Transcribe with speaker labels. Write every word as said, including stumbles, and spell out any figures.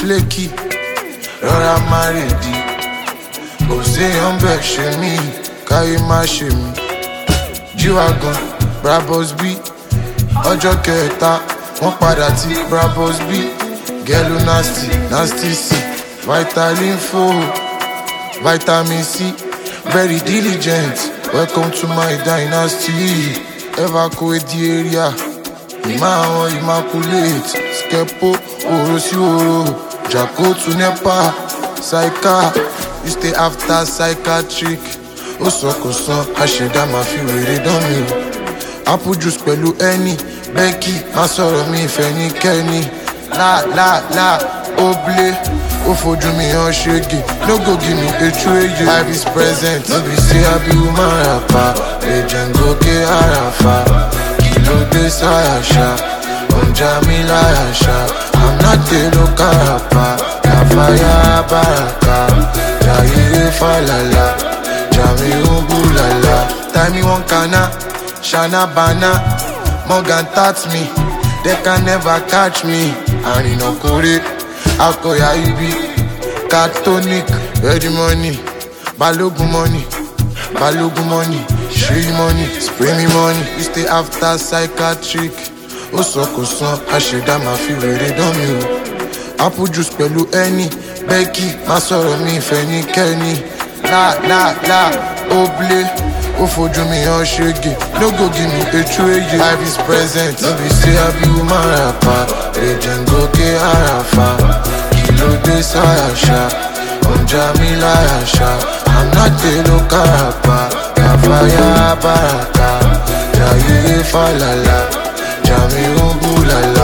Speaker 1: flaky, rọra má rèdí. Kò séyàn bẹ́ẹ̀ ṣe mí, káyé má ṣe mí. G-Wagon, Brabus B, ọjọ́ kẹta, wọ́n padà tí Brabus B. Gelo nasty, nasty C, Vitalinfo, Vitamin C, very diligent. Welcome to my dynasty. Evacuate the area. Ima immaculate. Skepo, oro si oro. Jacko to Nepa. Psycha, you stay after psychiatric. Osokosan, Asheda ma fi wèrè dán mi o. Apple juice pẹ̀lú ẹni. Becky, má sọ̀rọ̀ mi ìfẹ́ ní kẹ́ni. La la la, oblé. Ó fojú mi hàn ṣégi. No go give me a trade. Life is present. No be say I be woman rapper. Legend go ke arafa. Kilo de sayasha. Onja mi layasha. I'm not a local rapper. Kafaya baraka. Jaye falala. Jami ubulala. Time me one kana. Shana bana. Morgan touch me. They can never catch me. And in Okore. Akoya Ibi, Catonic, ready money, Balogun money, Balogun money, Shey money, spray me money. You stay after psychiatric. Osokosan, Asheda ma fi wèrè dán mi o. Apple juice pẹ̀lú ẹni, Becky, má sọ̀rọ̀ mi ìfẹ́ ní kẹ́ni. La la la, oblé, ó fojú mi hàn ṣégi. No go give me a trade. Life is present. No be say I be woman rapper. Legend go ke arafa. Kilo de sayasha. Onja mi layasha. I'm not a local rapper. Kafaya baraka. Jaye falala. Jami ubulala.